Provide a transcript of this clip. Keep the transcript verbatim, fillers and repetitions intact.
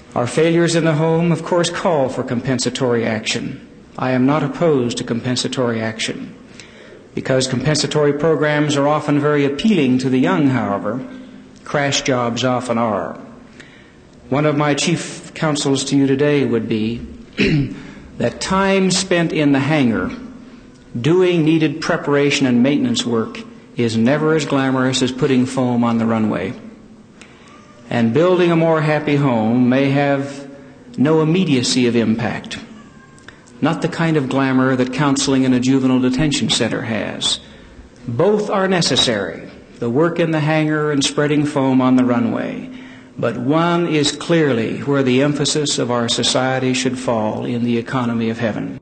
Our failures in the home, of course, call for compensatory action. I am not opposed to compensatory action. Because compensatory programs are often very appealing to the young, however, crash jobs often are. One of my chief counsels to you today would be that time spent in the hangar doing needed preparation and maintenance work is never as glamorous as putting foam on the runway. And building a more happy home may have no immediacy of impact. Not the kind of glamour that counseling in a juvenile detention center has. Both are necessary, the work in the hangar and spreading foam on the runway. But one is clearly where the emphasis of our society should fall in the economy of heaven.